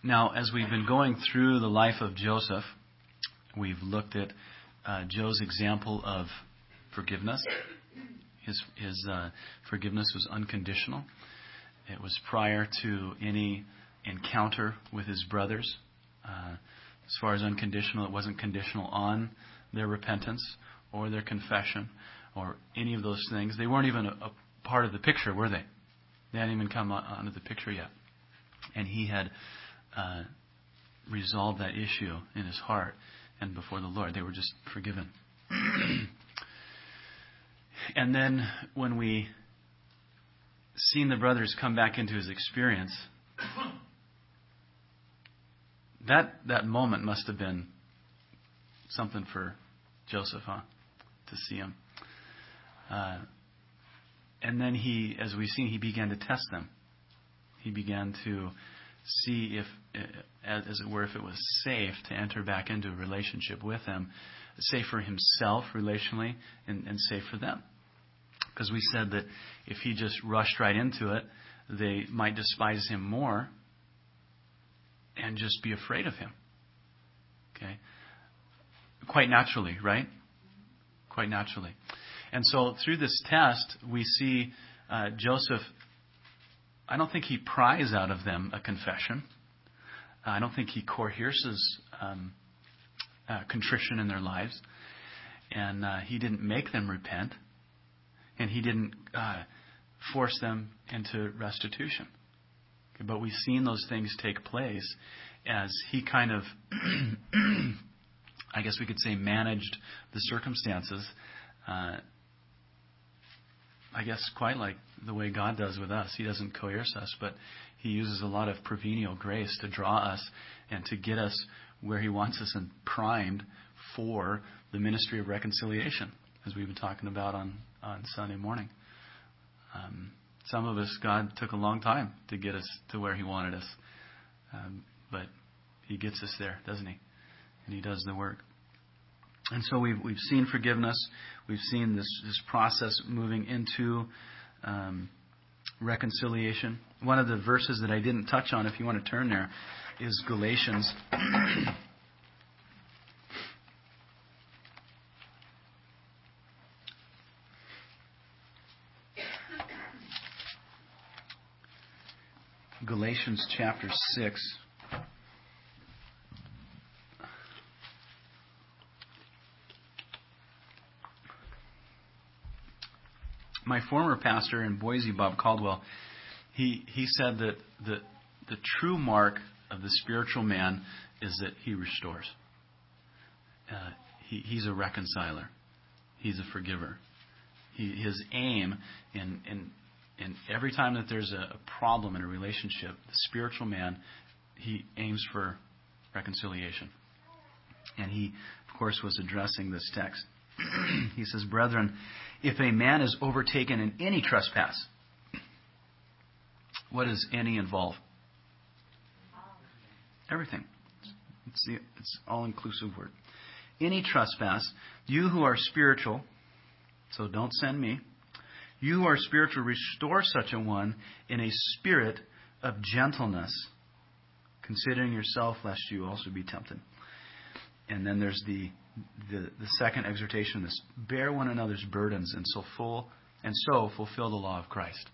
Now, as we've been going through the life of Joseph, we've looked at Joe's example of forgiveness. His forgiveness was unconditional. It was prior to any encounter with his brothers. As far as unconditional, it wasn't conditional on their repentance or their confession or any of those things. They weren't even a part of the picture, were they? They hadn't even come onto the picture yet. And he had resolved that issue in his heart and before the Lord. They were just forgiven. And then when we seen the brothers come back into his experience, that moment must have been something for Joseph, to see him. And then he, as we've seen, he began to test them. He began to see if, as it were, if it was safe to enter back into a relationship with them, safe for himself relationally, and safe for them. Because we said that if he just rushed right into it, they might despise him more and just be afraid of him. Okay? Quite naturally, right? Quite naturally. And so through this test, we see Joseph, I don't think he pries out of them a confession. I don't think he coerces contrition in their lives. And he didn't make them repent. And he didn't force them into restitution. Okay, but we've seen those things take place as he kind of, I guess we could say, managed the circumstances. I guess quite like the way God does with us. He doesn't coerce us, but he uses a lot of prevenient grace to draw us and to get us where he wants us and primed for the ministry of reconciliation, as we've been talking about on Sunday morning. Some of us, God took a long time to get us to where he wanted us. But he gets us there, doesn't he? And he does the work. And so we've seen forgiveness. We've seen this process moving into reconciliation. One of the verses that I didn't touch on, if you want to turn there, is Galatians. Galatians chapter 6. My former pastor in Boise, Bob Caldwell, he said that the true mark of the spiritual man is that he restores. He's a reconciler. He's a forgiver. His aim in every time that there's a problem in a relationship, the spiritual man, he aims for reconciliation. And he, of course, was addressing this text. He says, "Brethren, if a man is overtaken in any trespass," what does any involve? Everything. It's all-inclusive word. "Any trespass, you who are spiritual," so don't send me, "you who are spiritual, restore such a one in a spirit of gentleness, considering yourself, lest you also be tempted." And then there's the second exhortation, this: "Bear one another's burdens, and so fulfill the law of Christ."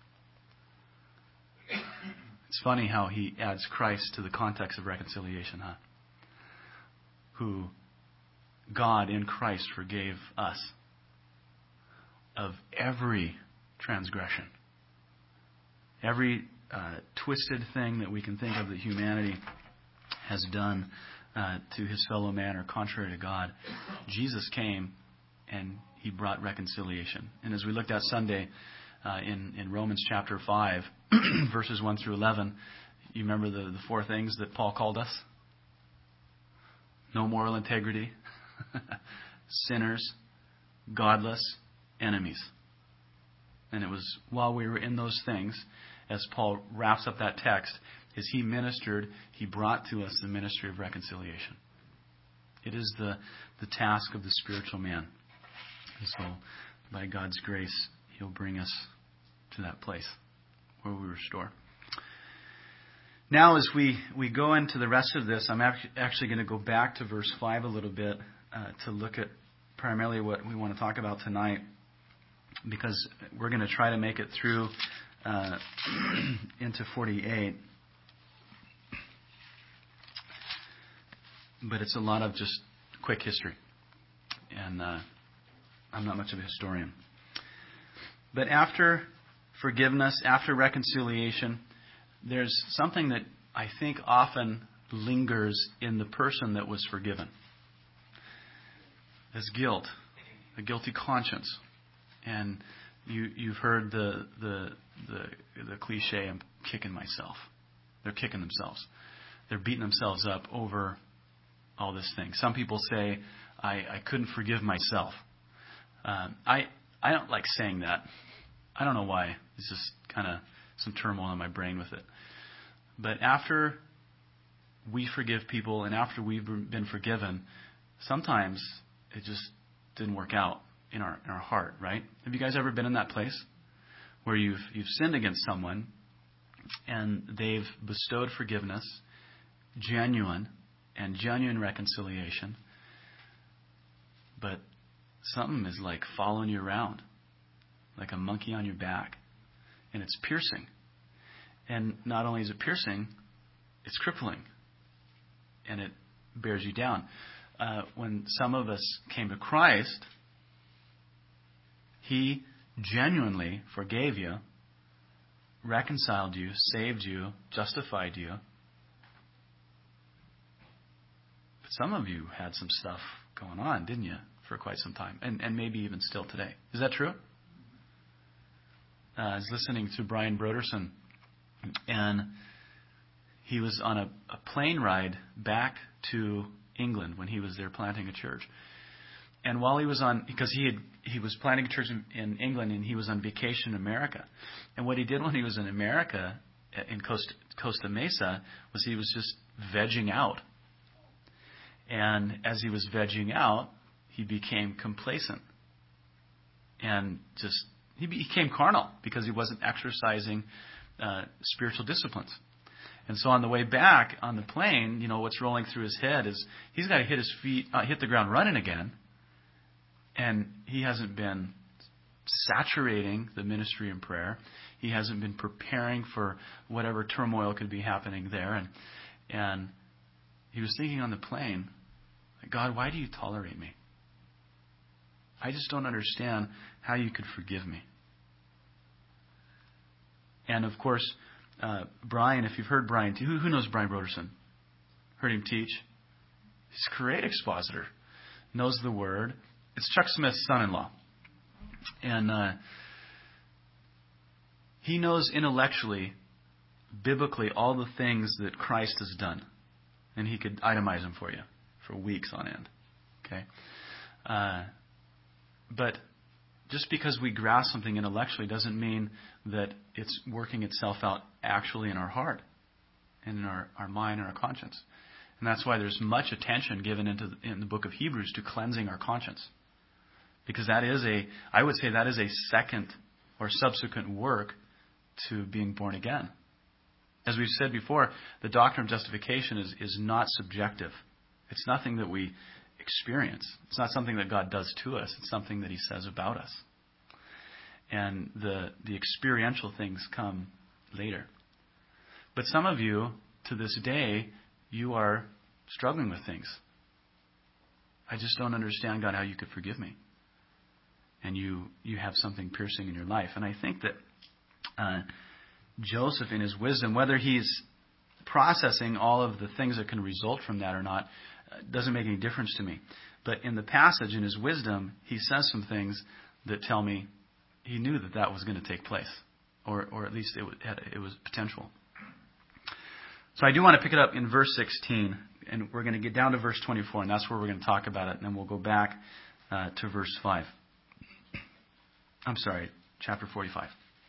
It's funny how he adds Christ to the context of reconciliation, huh? Who God in Christ forgave us of every transgression. Every twisted thing that we can think of that humanity has done to his fellow man or contrary to God. Jesus came and he brought reconciliation. And as we looked at Sunday in Romans chapter 5, verses 1 through 11, you remember the four things that Paul called us? No moral integrity, sinners, godless, enemies. And it was while we were in those things, as Paul wraps up that text, as he ministered, he brought to us the ministry of reconciliation. It is the task of the spiritual man. And so, by God's grace, he'll bring us to that place where we restore. Now, as we go into the rest of this, I'm actually going to go back to verse 5 a little bit to look at primarily what we want to talk about tonight, because we're going to try to make it through into 48. But it's a lot of just quick history, and I'm not much of a historian. But after forgiveness, after reconciliation, there's something that I think often lingers in the person that was forgiven. It's guilt, a guilty conscience. And you've heard the cliche, I'm kicking myself. They're kicking themselves. They're beating themselves up over all this thing. Some people say, I couldn't forgive myself. I don't like saying that. I don't know why. It's just kind of some turmoil in my brain with it. But after we forgive people and after we've been forgiven, sometimes it just didn't work out in our heart, right? Have you guys ever been in that place where you've sinned against someone and they've bestowed forgiveness, genuine reconciliation, but something is like following you around, like a monkey on your back, and it's piercing. And not only is it piercing, it's crippling, and it bears you down. When some of us came to Christ, He genuinely forgave you, reconciled you, saved you, justified you. But some of you had some stuff going on, didn't you, for quite some time, and maybe even still today. Is that true? I was listening to Brian Broderson, and he was on a plane ride back to England when he was there planting a church. And while he was on, because he was planting a church in England and he was on vacation in America. And what he did when he was in America, in Costa Mesa, was he was just vegging out. And as he was vegging out, he became complacent. And he became carnal because he wasn't exercising spiritual disciplines. And so on the way back on the plane, what's rolling through his head is he's got to hit the ground running again. And he hasn't been saturating the ministry in prayer. He hasn't been preparing for whatever turmoil could be happening there. And he was thinking on the plane, God, why do you tolerate me? I just don't understand how you could forgive me. And of course, Brian, if you've heard Brian, who knows Brian Broderson? Heard him teach? He's a great expositor. Knows the Word. It's Chuck Smith's son-in-law. And he knows intellectually, biblically, all the things that Christ has done. And he could itemize them for you for weeks on end. Okay? But just because we grasp something intellectually doesn't mean that it's working itself out actually in our heart and in our mind and our conscience. And that's why there's much attention given in the book of Hebrews to cleansing our conscience. Because I would say that is a second or subsequent work to being born again. As we've said before, the doctrine of justification is not subjective. It's nothing that we experience. It's not something that God does to us. It's something that He says about us. And the experiential things come later. But some of you, to this day, you are struggling with things. I just don't understand, God, how you could forgive me. And you have something piercing in your life. And I think that Joseph, in his wisdom, whether he's processing all of the things that can result from that or not, doesn't make any difference to me. But in the passage, in his wisdom, he says some things that tell me he knew that was going to take place. Or at least it was potential. So I do want to pick it up in verse 16. And we're going to get down to verse 24. And that's where we're going to talk about it. And then we'll go back to verse 5. I'm sorry, chapter 45.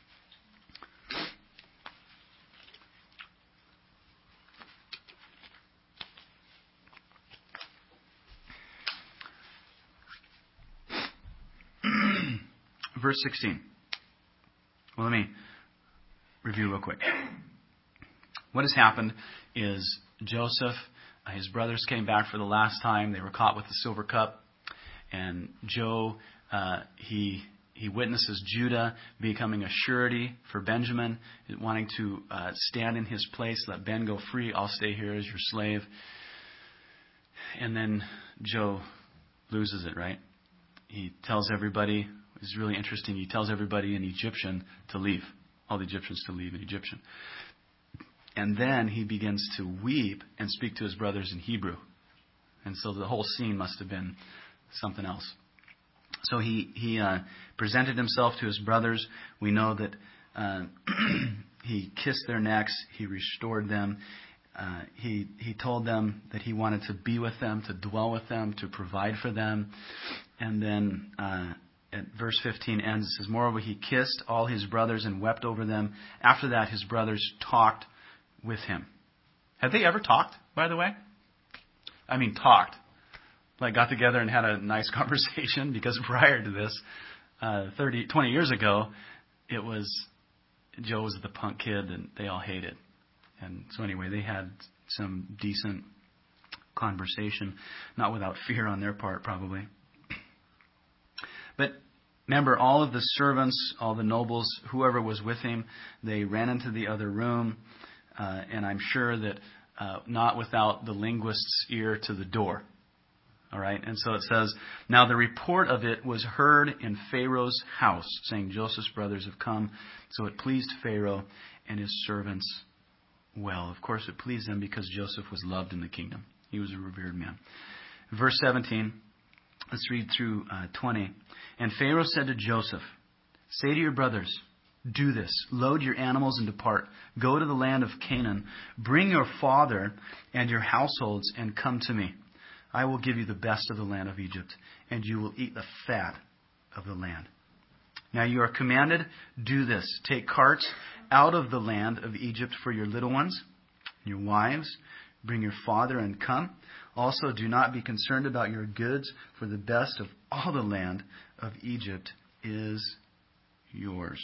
Verse 16. Well, let me review real quick. What has happened is Joseph, his brothers came back for the last time. They were caught with the silver cup. And Joe, he witnesses Judah becoming a surety for Benjamin, wanting to stand in his place, let Ben go free. I'll stay here as your slave. And then Joe loses it, right? He tells everybody, it's really interesting, he tells everybody in Egyptian to leave. All the Egyptians to leave in Egyptian. And then he begins to weep and speak to his brothers in Hebrew. And so the whole scene must have been something else. So he presented himself to his brothers. We know that he kissed their necks. He restored them. He told them that he wanted to be with them, to dwell with them, to provide for them. And then at verse 15 ends, it says, moreover, he kissed all his brothers and wept over them. After that, his brothers talked with him. Have they ever talked, by the way? I mean, talked. Like got together and had a nice conversation, because prior to this, 20 years ago, it was Joe was the punk kid and they all hated. And so anyway, they had some decent conversation, not without fear on their part probably. But remember, all of the servants, all the nobles, whoever was with him, they ran into the other room, and I'm sure that not without the linguist's ear to the door. All right, and so it says, now the report of it was heard in Pharaoh's house, saying, Joseph's brothers have come. So it pleased Pharaoh and his servants well. Of course, it pleased them because Joseph was loved in the kingdom. He was a revered man. Verse 17, let's read through 20. And Pharaoh said to Joseph, say to your brothers, do this, load your animals and depart. Go to the land of Canaan. Bring your father and your households and come to me. I will give you the best of the land of Egypt, and you will eat the fat of the land. Now you are commanded, do this. Take carts out of the land of Egypt for your little ones, your wives. Bring your father and come. Also do not be concerned about your goods, for the best of all the land of Egypt is yours.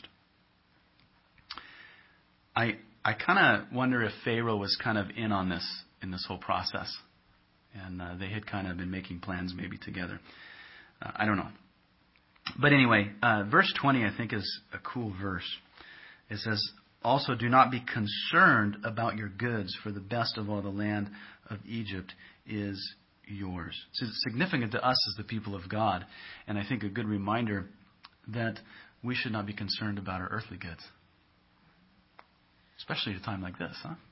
I kind of wonder if Pharaoh was kind of in on this, in this whole process. And they had kind of been making plans maybe together. I don't know. But anyway, verse 20 I think is a cool verse. It says, also do not be concerned about your goods, for the best of all the land of Egypt is yours. So it's significant to us as the people of God. And I think a good reminder that we should not be concerned about our earthly goods. Especially at a time like this,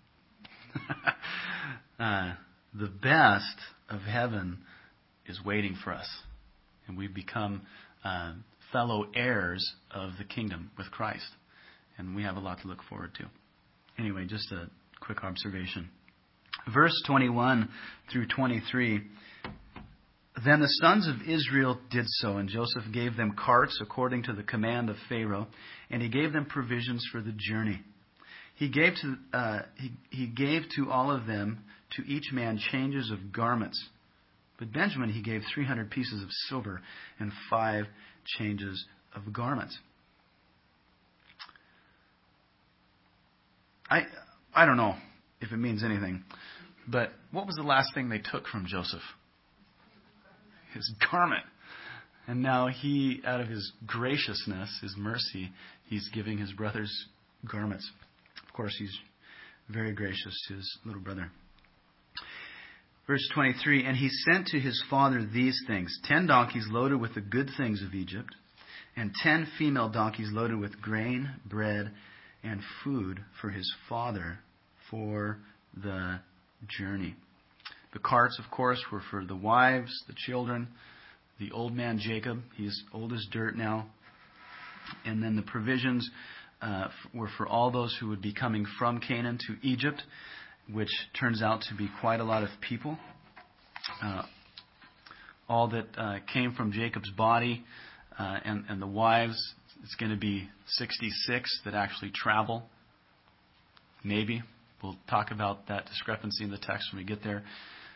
huh? The best of heaven is waiting for us. And we've become fellow heirs of the kingdom with Christ. And we have a lot to look forward to. Anyway, just a quick observation. Verse 21 through 23. Then the sons of Israel did so, and Joseph gave them carts according to the command of Pharaoh, and he gave them provisions for the journey. He gave to all of them, to each man, changes of garments. But Benjamin he gave 300 pieces of silver and 5 changes of garments. I don't know if it means anything, but what was the last thing they took from Joseph? His garment. And now he, out of his graciousness, his mercy, he's giving his brothers garments. Of course, he's very gracious to his little brother. Verse 23, and he sent to his father these things, 10 donkeys loaded with the good things of Egypt, and 10 female donkeys loaded with grain, bread, and food for his father for the journey. The carts, of course, were for the wives, the children, the old man Jacob. He's old as dirt now. And then the provisions were for all those who would be coming from Canaan to Egypt, which turns out to be quite a lot of people. All that came from Jacob's body and the wives, it's going to be 66 that actually travel. Maybe. We'll talk about that discrepancy in the text when we get there.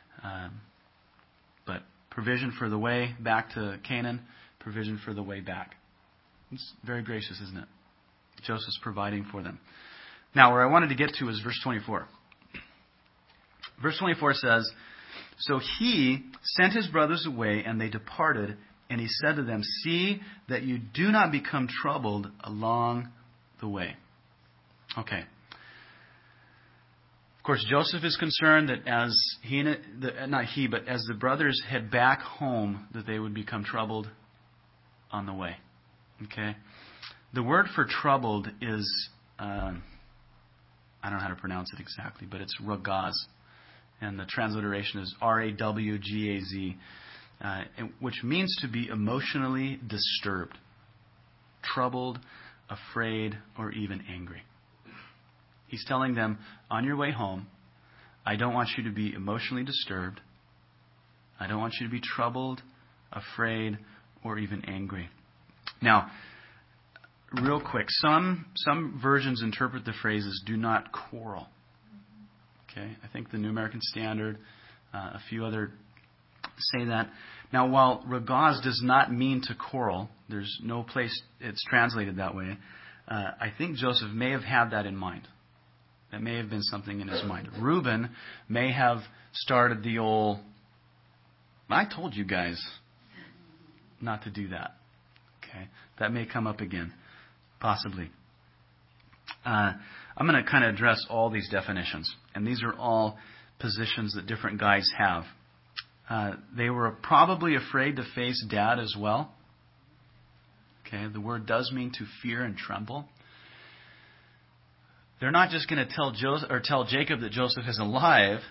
But provision for the way back to Canaan, provision for the way back. It's very gracious, isn't it? Joseph's providing for them. Now, where I wanted to get to is verse 24. Verse 24 says, "So he sent his brothers away, and they departed, and he said to them, 'See that you do not become troubled along the way.'" Okay. Of course, Joseph is concerned that as as the brothers head back home, that they would become troubled on the way. Okay. The word for troubled is, I don't know how to pronounce it exactly, but it's ragaz. And the transliteration is Rawgaz, which means to be emotionally disturbed, troubled, afraid, or even angry. He's telling them, on your way home, I don't want you to be emotionally disturbed. I don't want you to be troubled, afraid, or even angry. Now, real quick, some versions interpret the phrases "do not quarrel." Okay, I think the New American Standard, a few other say that. Now, while ragaz does not mean to quarrel, there's no place it's translated that way. I think Joseph may have had that in mind. That may have been something in his mind. Reuben may have started the old, "I told you guys not to do that." Okay, that may come up again, possibly. I'm going to kind of address all these definitions, and these are all positions that different guys have. They were probably afraid to face Dad as well. Okay, the word does mean to fear and tremble. They're not just going to tell Jacob that Joseph is alive.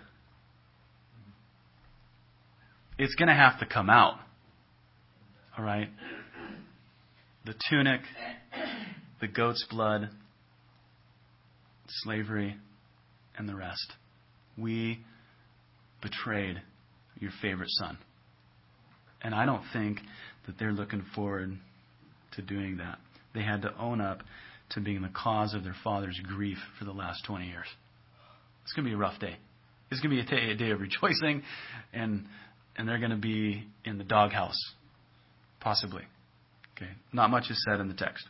It's going to have to come out. All right? The tunic, the goat's blood, slavery, and the rest. We betrayed your favorite son. And I don't think that they're looking forward to doing that. They had to own up to being the cause of their father's grief for the last 20 years. It's going to be a rough day. It's going to be a day of rejoicing, and they're going to be in the doghouse, possibly. Okay, not much is said in the text.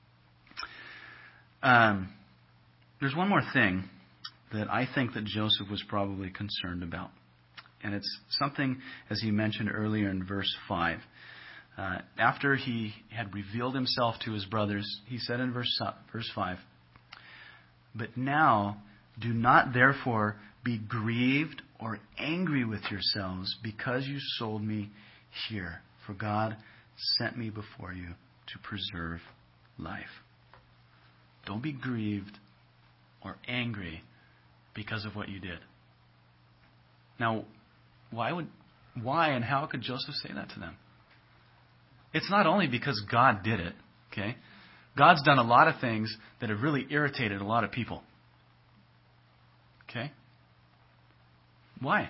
There's one more thing that I think that Joseph was probably concerned about, and it's something, as he mentioned earlier in verse 5. After he had revealed himself to his brothers, he said in verse 5, "But now do not therefore be grieved or angry with yourselves because you sold me here, for God sent me before you to preserve life." Don't be grieved or angry because of what you did. Now, why and how could Joseph say that to them? It's not only because God did it, okay? God's done a lot of things that have really irritated a lot of people. Okay? Why?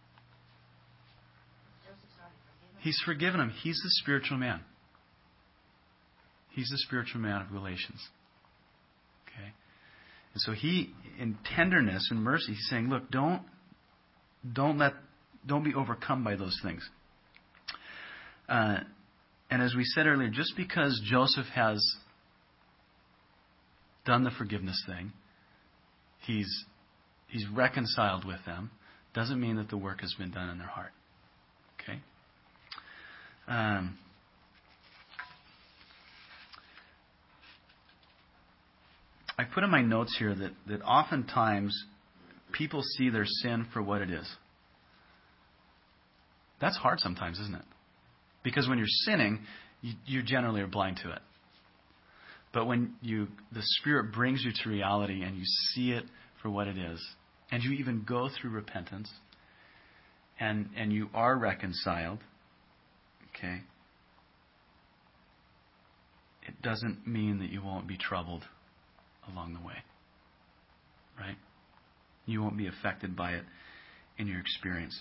He's forgiven him. He's the spiritual man. He's the spiritual man of relations. Okay? And so he, in tenderness and mercy, he's saying, look, don't be overcome by those things. And as we said earlier, just because Joseph has done the forgiveness thing, he's reconciled with them, doesn't mean that the work has been done in their heart. Okay? I put in my notes here that oftentimes people see their sin for what it is. That's hard sometimes, isn't it? Because when you're sinning, you generally are blind to it. But when the Spirit brings you to reality and you see it for what it is, and you even go through repentance, and you are reconciled, okay, it doesn't mean that you won't be troubled along the way. Right? You won't be affected by it in your experience.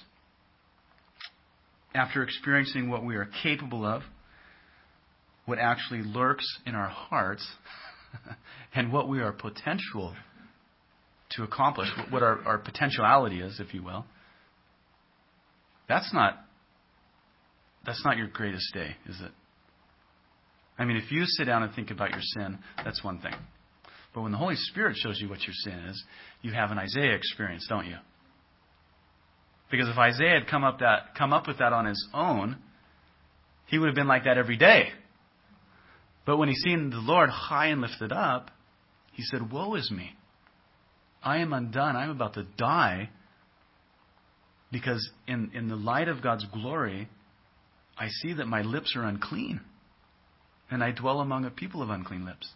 After experiencing what we are capable of, what actually lurks in our hearts, and what we are potential to accomplish, what our potentiality is, if you will, that's not your greatest day, is it? I mean, if you sit down and think about your sin, that's one thing. But when the Holy Spirit shows you what your sin is, you have an Isaiah experience, don't you? Because if Isaiah had come up with that on his own, he would have been like that every day. But when he seen the Lord high and lifted up, he said, "Woe is me. I am undone. I am about to die, because in the light of God's glory, I see that my lips are unclean, and I dwell among a people of unclean lips."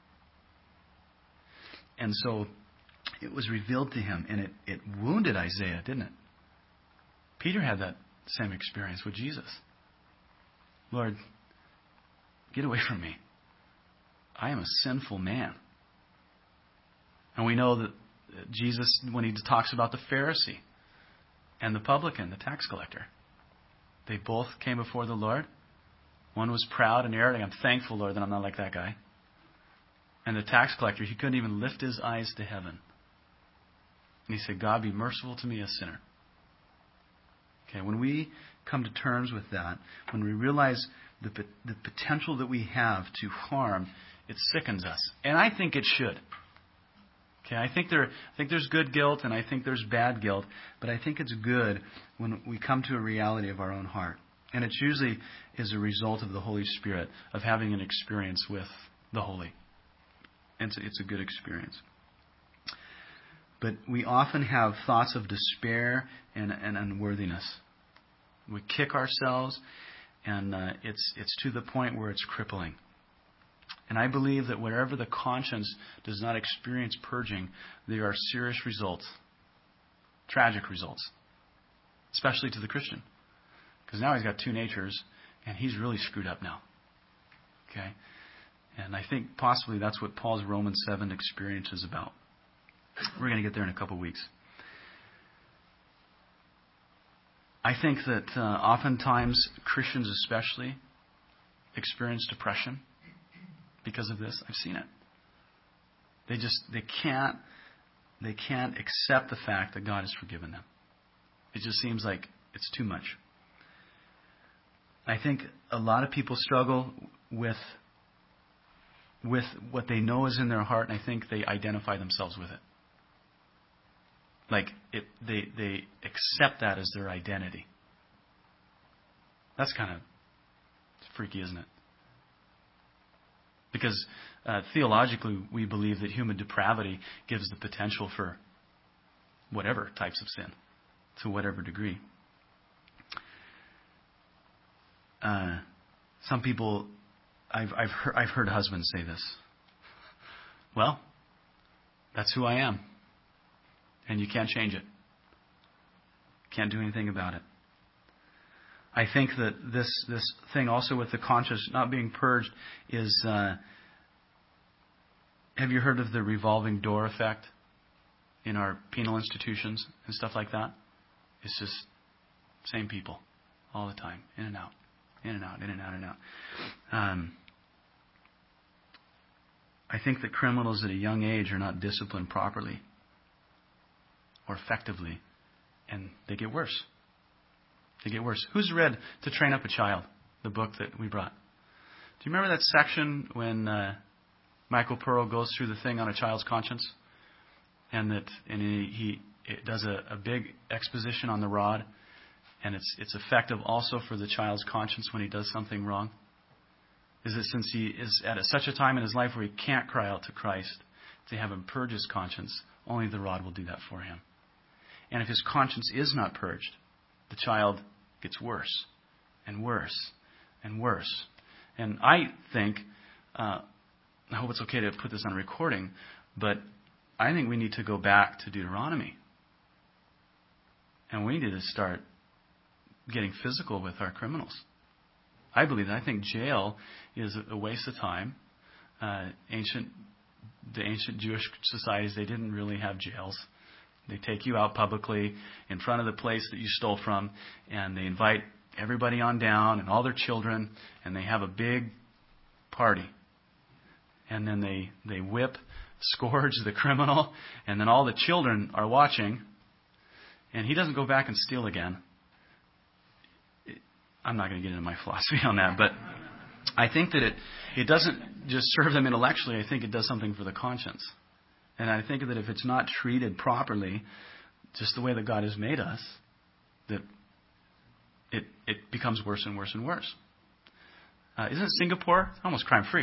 And so it was revealed to him, and it wounded Isaiah, didn't it? Peter had that same experience with Jesus. "Lord, get away from me. I am a sinful man." And we know that Jesus, when he talks about the Pharisee and the publican, the tax collector, they both came before the Lord. One was proud and arrogant. "I'm thankful, Lord, that I'm not like that guy." And the tax collector, he couldn't even lift his eyes to heaven. And he said, "God, be merciful to me, a sinner." Okay, when we come to terms with that, when we realize the potential that we have to harm, it sickens us. And I think it should. Okay, I think there's good guilt and I think there's bad guilt, but I think it's good when we come to a reality of our own heart. And it usually is a result of the Holy Spirit, of having an experience with the Holy. And it's a good experience. But we often have thoughts of despair and unworthiness. We kick ourselves, and it's to the point where it's crippling. And I believe that wherever the conscience does not experience purging, there are serious results, tragic results, especially to the Christian. Because now he's got two natures, and he's really screwed up now. Okay? And I think possibly that's what Paul's Romans 7 experience is about. We're going to get there in a couple of weeks. I think that oftentimes Christians especially experience depression because of this. I've seen it. They can't accept the fact that God has forgiven them. It just seems like it's too much. I think a lot of people struggle with what they know is in their heart, and I think they identify themselves with it. Like they accept that as their identity. That's kind of freaky, isn't it? Because theologically, we believe that human depravity gives the potential for whatever types of sin, to whatever degree. Some people, I've heard husbands say this. "Well, that's who I am, and you can't change it. Can't do anything about it." I think that this thing also with the conscience not being purged is, have you heard of the revolving door effect in our penal institutions and stuff like that? It's just same people all the time, in and out, in and out, in and out, in and out. I think that criminals at a young age are not disciplined properly or effectively, and they get worse. They get worse. Who's read To Train Up a Child, the book that we brought? Do you remember that section when Michael Pearl goes through the thing on a child's conscience? And he does a big exposition on the rod, and it's effective also for the child's conscience when he does something wrong? Is that since he is at such a time in his life where he can't cry out to Christ to have him purge his conscience, only the rod will do that for him. And if his conscience is not purged, the child gets worse and worse and worse. And I think, I hope it's okay to put this on recording, but I think we need to go back to Deuteronomy. And we need to start getting physical with our criminals. I believe that. I think jail is a waste of time. The ancient Jewish societies, they didn't really have jails. They take you out publicly in front of the place that you stole from, and they invite everybody on down and all their children, and they have a big party. And then they whip, scourge the criminal, and then all the children are watching, and he doesn't go back and steal again. I'm not going to get into my philosophy on that, but I think that it doesn't just serve them intellectually. I think it does something for the conscience. And I think that if it's not treated properly, just the way that God has made us, that it becomes worse and worse and worse. Isn't Singapore almost crime-free?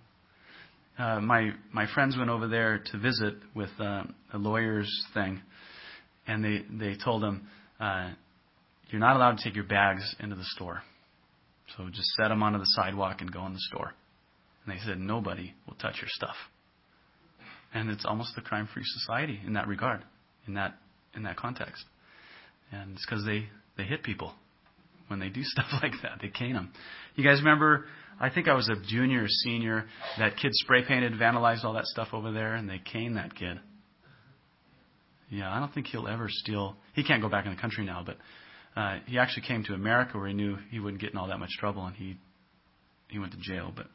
My friends went over there to visit with a lawyer's thing, and they told them, you're not allowed to take your bags into the store. So just set them onto the sidewalk and go in the store. And they said, nobody will touch your stuff. And it's almost a crime-free society in that regard, in that context. And it's because they hit people when they do stuff like that. They cane them. You guys remember, I think I was a junior or senior, that kid spray painted, vandalized all that stuff over there, and they caned that kid. Yeah, I don't think he'll ever steal. He can't go back in the country now, but he actually came to America where he knew he wouldn't get in all that much trouble, and he went to jail. But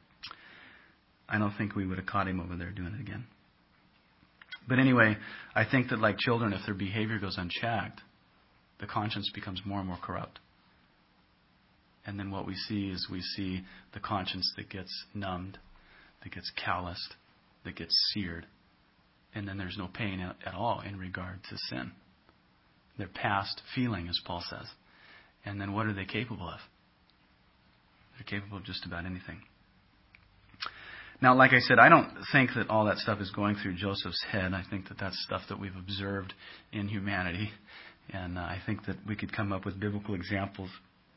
I don't think we would have caught him over there doing it again. But anyway, I think that like children, if their behavior goes unchecked, the conscience becomes more and more corrupt. And then what we see is the conscience that gets numbed, that gets calloused, that gets seared. And then there's no pain at all in regard to sin. They're past feeling, as Paul says. And then what are they capable of? They're capable of just about anything. Now, like I said, I don't think that all that stuff is going through Joseph's head. I think that that's stuff that we've observed in humanity. And I think that we could come up with biblical examples.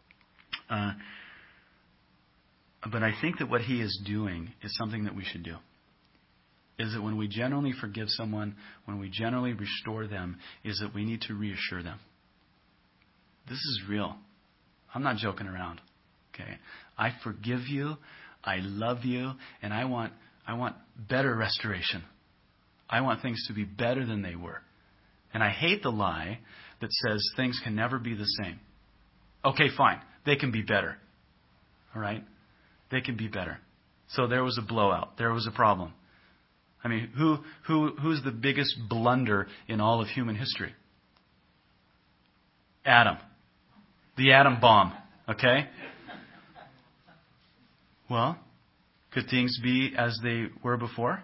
But I think that what he is doing is something that we should do. Is that when we generally forgive someone, when we generally restore them, is that we need to reassure them. This is real. I'm not joking around. Okay? I forgive you, I love you, and I want better restoration. I want things to be better than they were. And I hate the lie that says things can never be the same. Okay, fine. They can be better. All right? They can be better. So there was a blowout. There was a problem. I mean, who's the biggest blunder in all of human history? Adam. The atom bomb. Okay? Well, could things be as they were before?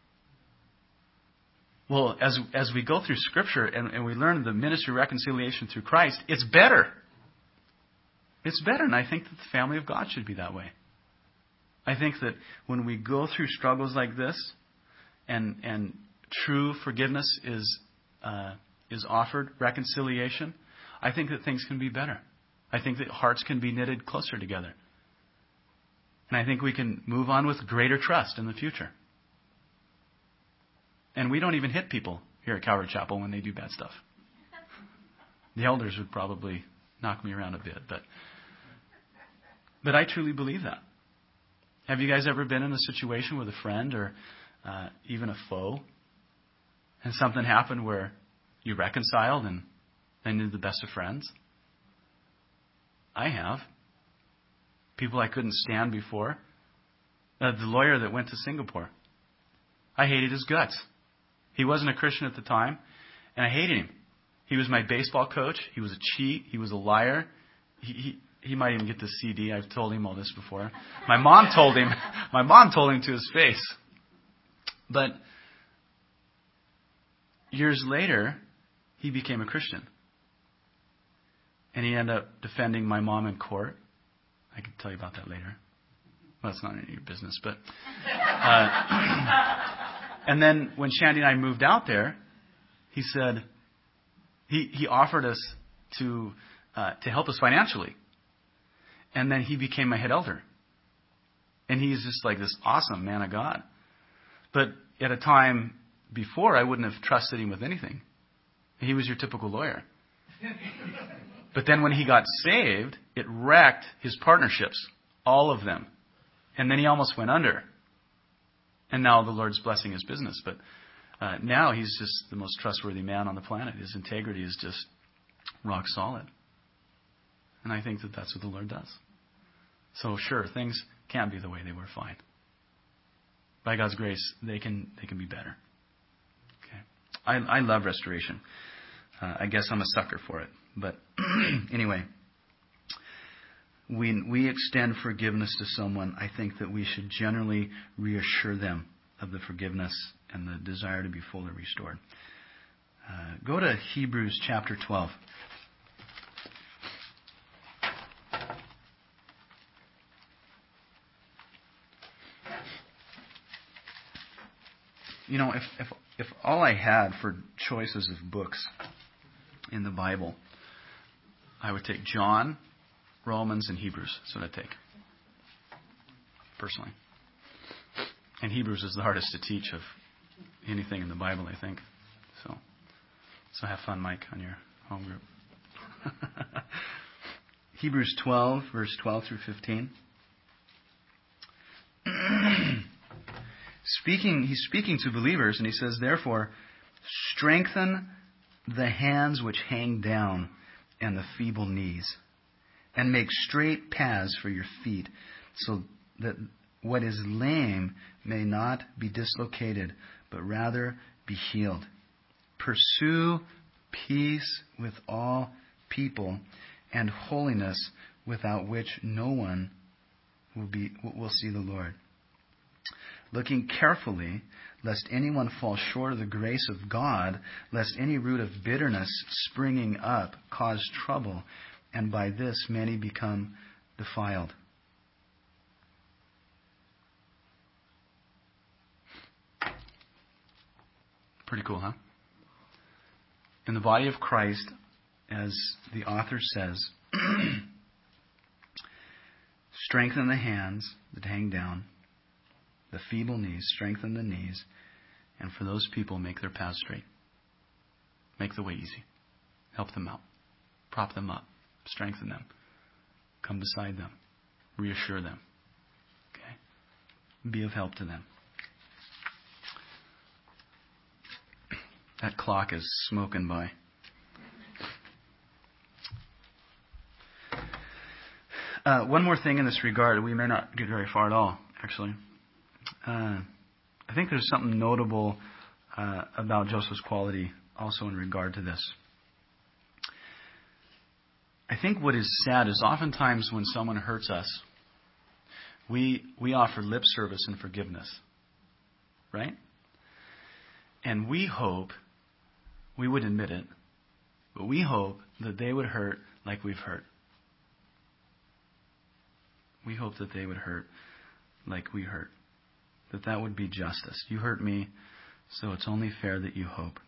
Well, as we go through Scripture and we learn the ministry of reconciliation through Christ, it's better. It's better, and I think that the family of God should be that way. I think that when we go through struggles like this, and true forgiveness is offered, reconciliation, I think that things can be better. I think that hearts can be knitted closer together. And I think we can move on with greater trust in the future. And we don't even hit people here at Calvary Chapel when they do bad stuff. The elders would probably knock me around a bit, but I truly believe that. Have you guys ever been in a situation with a friend or even a foe, and something happened where you reconciled and then you're the best of friends? I have. People I couldn't stand before. The lawyer that went to Singapore. I hated his guts. He wasn't a Christian at the time, and I hated him. He was my baseball coach. He was a cheat. He was a liar. He might even get the CD. I've told him all this before. My mom told him to his face. But years later, he became a Christian. And he ended up defending my mom in court. I can tell you about that later. Well, it's not any of your business, but... and then when Shandy and I moved out there, he said... He offered us to help us financially. And then he became my head elder. And he's just like this awesome man of God. But at a time before, I wouldn't have trusted him with anything. He was your typical lawyer. But then when he got saved, it wrecked his partnerships. All of them. And then he almost went under. And now the Lord's blessing his business. But now he's just the most trustworthy man on the planet. His integrity is just rock solid. And I think that that's what the Lord does. So sure, things can't be the way they were, fine. By God's grace, they can be better. Okay. I love restoration. I guess I'm a sucker for it. But anyway, when we extend forgiveness to someone, I think that we should generally reassure them of the forgiveness and the desire to be fully restored. Go to Hebrews chapter 12. You know, if all I had for choices of books in the Bible, I would take John, Romans, and Hebrews. That's what I'd take, personally. And Hebrews is the hardest to teach of anything in the Bible, I think. So have fun, Mike, on your home group. Hebrews 12, verse 12 through 15. He's speaking to believers, and he says, "Therefore, strengthen the hands which hang down and the feeble knees, and make straight paths for your feet, so that what is lame may not be dislocated, but rather be healed. Pursue peace with all people and holiness, without which no one will see the Lord. Looking carefully, lest anyone fall short of the grace of God, lest any root of bitterness springing up cause trouble, and by this many become defiled." Pretty cool, huh? In the body of Christ, as the author says, strengthen the hands that hang down, the feeble knees, strengthen the knees, and for those people, make their paths straight. Make the way easy. Help them out. Prop them up. Strengthen them. Come beside them. Reassure them. Okay? Be of help to them. That clock is smoking by. One more thing in this regard. We may not get very far at all, actually. I think there's something notable about Joseph's quality also in regard to this. I think what is sad is oftentimes when someone hurts us, we offer lip service and forgiveness. Right? And we hope, we would admit it, but we hope that they would hurt like we've hurt. We hope that they would hurt like we hurt. That would be justice. You hurt me, so it's only fair that you hope.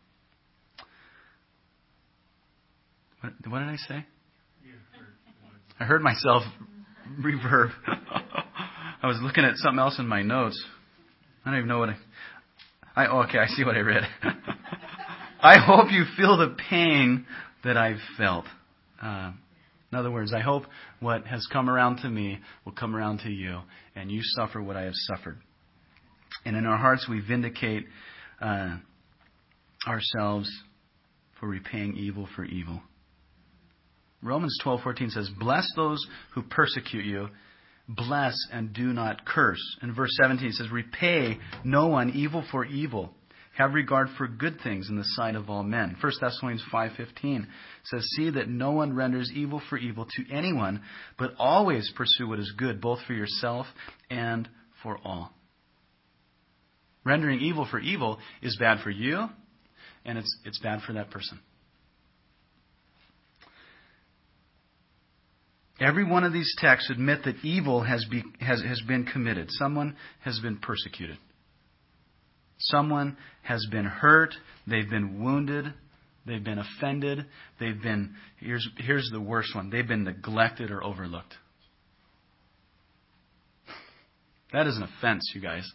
What did I say? I heard myself reverb. I was looking at something else in my notes. I don't even know what okay, I see what I read. I hope you feel the pain that I've felt. In other words, I hope what has come around to me will come around to you, and you suffer what I have suffered. And in our hearts, we vindicate ourselves for repaying evil for evil. Romans 12:14 says, "Bless those who persecute you. Bless and do not curse." In verse 17 it says, "Repay no one evil for evil. Have regard for good things in the sight of all men." 1 Thessalonians 5:15 says, "See that no one renders evil for evil to anyone, but always pursue what is good, both for yourself and for all." Rendering evil for evil is bad for you, and it's bad for that person. Every one of these texts admit that evil has been committed. Someone has been persecuted. Someone has been hurt. They've been wounded. They've been offended. Here's the worst one. They've been neglected or overlooked. That is an offense, you guys.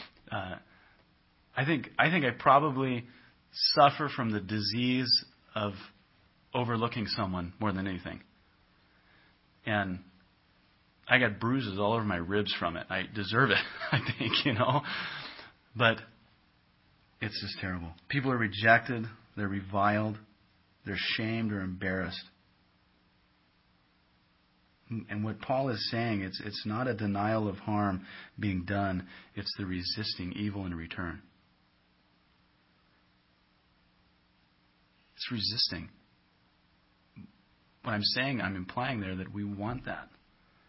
I think I probably suffer from the disease of overlooking someone more than anything. And I got bruises all over my ribs from it. I deserve it, I think, But it's just terrible. People are rejected. They're reviled. They're shamed or embarrassed. And what Paul is saying, it's not a denial of harm being done. It's the resisting evil in return. It's resisting. What I'm saying, I'm implying there that we want that.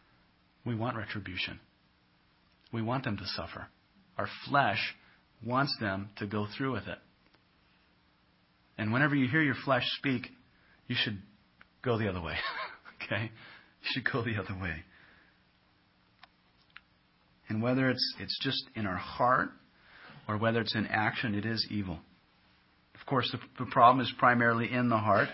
We want retribution. We want them to suffer. Our flesh wants them to go through with it. And whenever you hear your flesh speak, you should go the other way. Okay? You should go the other way. And whether it's just in our heart or whether it's in action, it is evil. Of course, the problem is primarily in the heart.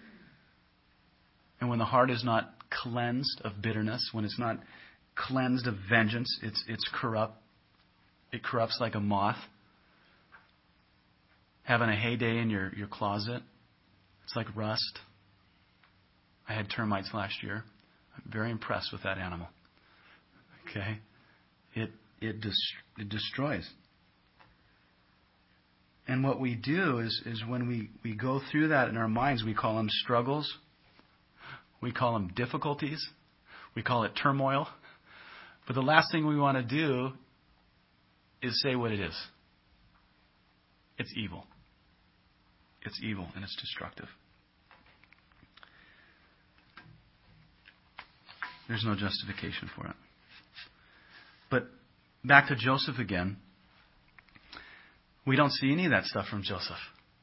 And when the heart is not cleansed of bitterness, when it's not cleansed of vengeance, it's corrupt. It corrupts like a moth. Having a heyday in your closet. It's like rust. I had termites last year. I'm very impressed with that animal. Okay? It destroys. And what we do is when we go through that in our minds, we call them struggles. We call them difficulties. We call it turmoil. But the last thing we want to do is say what it is. It's evil. It's evil and it's destructive. There's no justification for it. But back to Joseph again. We don't see any of that stuff from Joseph.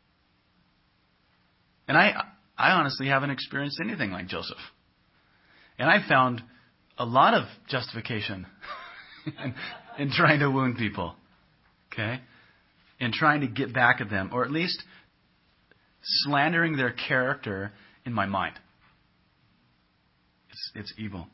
And I honestly haven't experienced anything like Joseph. And I found a lot of justification in trying to wound people. Okay? In trying to get back at them. Or at least slandering their character in my mind. It's evil.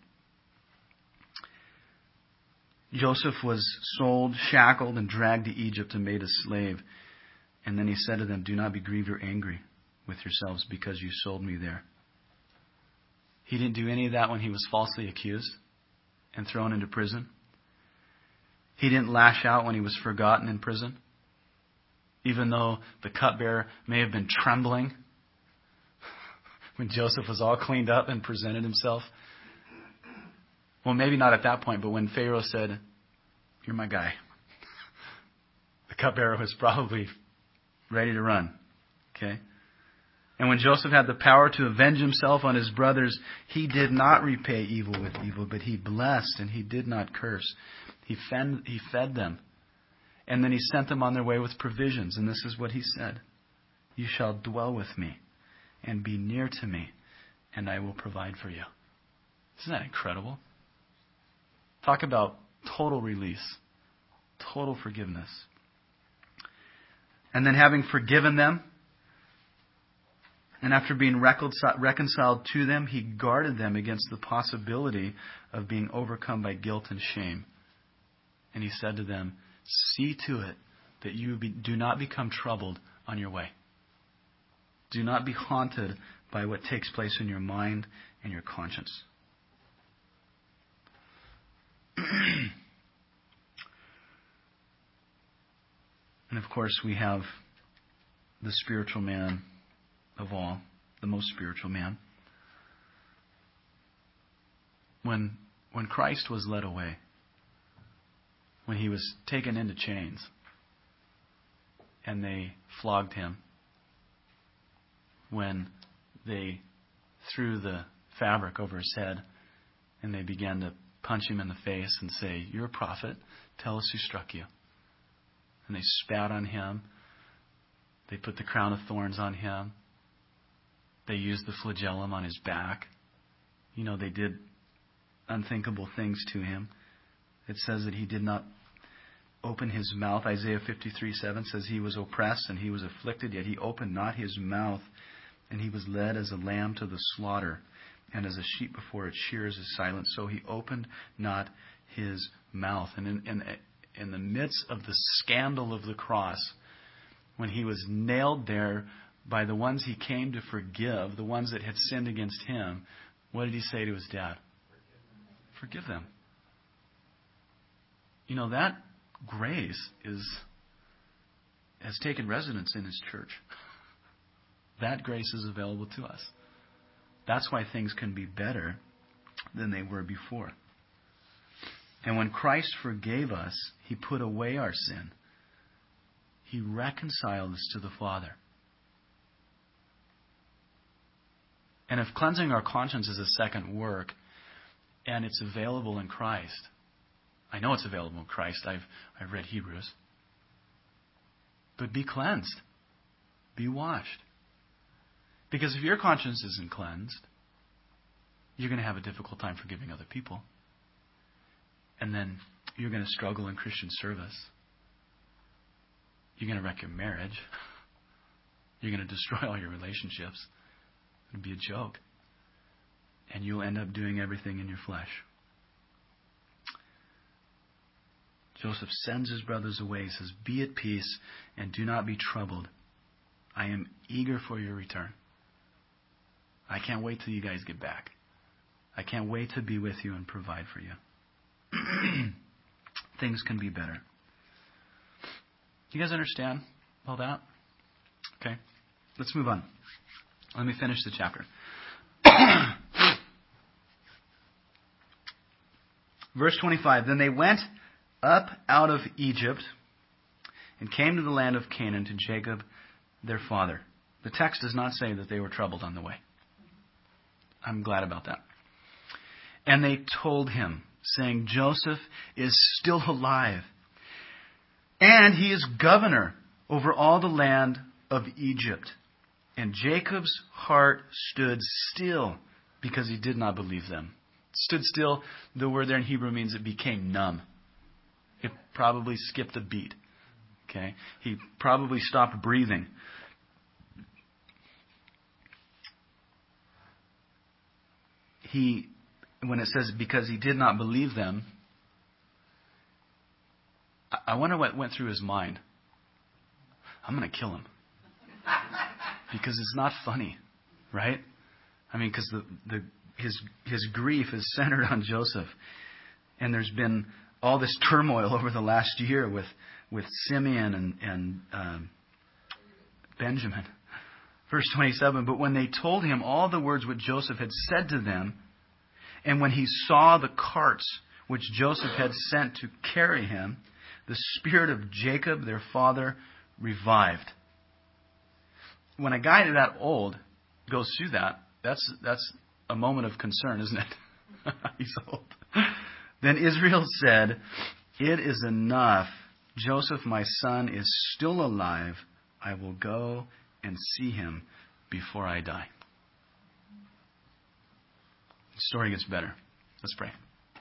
Joseph was sold, shackled, and dragged to Egypt and made a slave. And then he said to them, "Do not be grieved or angry with yourselves because you sold me there." He didn't do any of that when he was falsely accused and thrown into prison. He didn't lash out when he was forgotten in prison, even though the cupbearer may have been trembling when Joseph was all cleaned up and presented himself. Well, maybe not at that point, but when Pharaoh said, "You're my guy," the cupbearer was probably ready to run. Okay? And when Joseph had the power to avenge himself on his brothers, he did not repay evil with evil, but he blessed and he did not curse. He fed them. And then he sent them on their way with provisions. And this is what he said: "You shall dwell with me and be near to me, and I will provide for you." Isn't that incredible? Talk about total release, total forgiveness. And then having forgiven them, and after being reconciled to them, he guarded them against the possibility of being overcome by guilt and shame. And he said to them, "See to it that you do not become troubled on your way. Do not be haunted by what takes place in your mind and your conscience." And of course, we have the spiritual man of all, the most spiritual man. When Christ was led away, when he was taken into chains, and they flogged him, when they threw the fabric over his head, and they began to punch him in the face and say, "You're a prophet. Tell us who struck you." And they spat on him. They put the crown of thorns on him. They used the flagellum on his back. They did unthinkable things to him. It says that he did not open his mouth. Isaiah 53:7 says he was oppressed and he was afflicted, yet he opened not his mouth. And he was led as a lamb to the slaughter, and as a sheep before its shearers is silent, so he opened not his mouth. And in the midst of the scandal of the cross, when he was nailed there by the ones he came to forgive, the ones that had sinned against him, what did he say to his dad? Forgive them. That grace has taken residence in his church. That grace is available to us. That's why things can be better than they were before. And when Christ forgave us, he put away our sin. He reconciled us to the Father. And if cleansing our conscience is a second work, And it's available in Christ. I know it's available in Christ. I've read Hebrews. But be cleansed. Be washed. Because if your conscience isn't cleansed, you're going to have a difficult time forgiving other people. And then you're going to struggle in Christian service. You're going to wreck your marriage. You're going to destroy all your relationships. It'll be a joke. And you'll end up doing everything in your flesh. Joseph sends his brothers away. He says, "Be at peace and do not be troubled. I am eager for your return. I can't wait till you guys get back. I can't wait to be with you and provide for you." Things can be better. You guys understand all that? Okay. Let's move on. Let me finish the chapter. Verse 25. Then they went up out of Egypt and came to the land of Canaan to Jacob, their father. The text does not say that they were troubled on the way. I'm glad about that. And they told him, saying, "Joseph is still alive, and he is governor over all the land of Egypt." And Jacob's heart stood still because he did not believe them. Stood still, the word there in Hebrew means it became numb. It probably skipped a beat. Okay? He probably stopped breathing. When it says because he did not believe them, I wonder what went through his mind. I'm going to kill him. Because it's not funny, right? I mean, because his grief is centered on Joseph. And there's been all this turmoil over the last year with Simeon and Benjamin. Verse 27, but when they told him all the words which Joseph had said to them, and when he saw the carts which Joseph had sent to carry him, the spirit of Jacob, their father, revived. When a guy that old goes through that, that's a moment of concern, isn't it? He's old. Then Israel said, "It is enough. Joseph, my son, is still alive. I will go and see him before I die." The story gets better. Let's pray.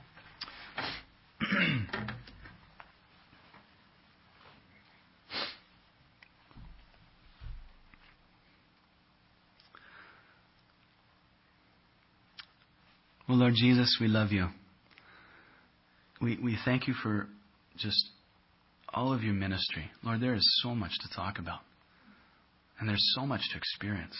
Well, Lord Jesus, we love you. We thank you for just all of your ministry. Lord, there is so much to talk about. And there's so much to experience.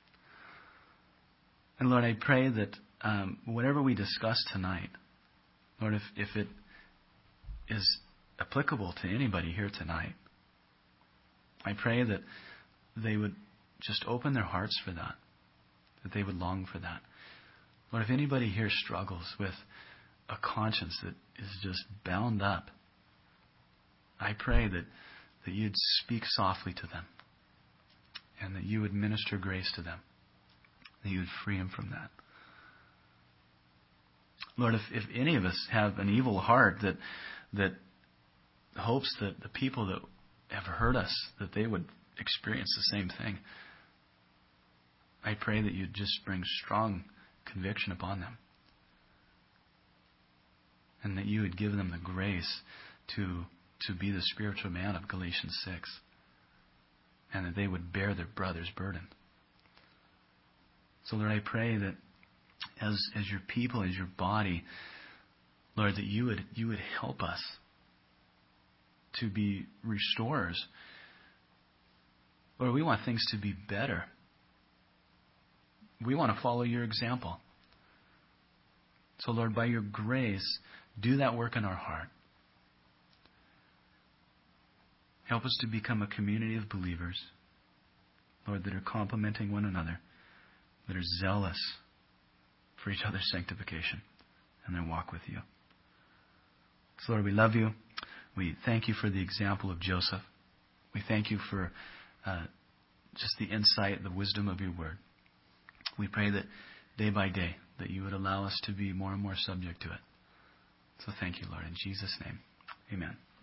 And Lord, I pray that whatever we discuss tonight, Lord, if it is applicable to anybody here tonight, I pray that they would just open their hearts for that they would long for that. Lord, if anybody here struggles with a conscience that is just bound up, I pray that you'd speak softly to them and that you would minister grace to them, that you would free them from that. Lord, if any of us have an evil heart that hopes that the people that have hurt us, that they would experience the same thing, I pray that you'd just bring strong conviction upon them. And that you would give them the grace to be the spiritual man of Galatians 6. And that they would bear their brother's burden. So Lord, I pray that as your people, as your body, Lord, that you would help us to be restorers. Lord, we want things to be better. We want to follow your example. So Lord, by your grace, do that work in our heart. Help us to become a community of believers, Lord, that are complementing one another, that are zealous for each other's sanctification and their walk with you. So Lord, we love you. We thank you for the example of Joseph. We thank you for just the insight, the wisdom of your word. We pray that day by day that you would allow us to be more and more subject to it. So thank you, Lord, in Jesus' name. Amen.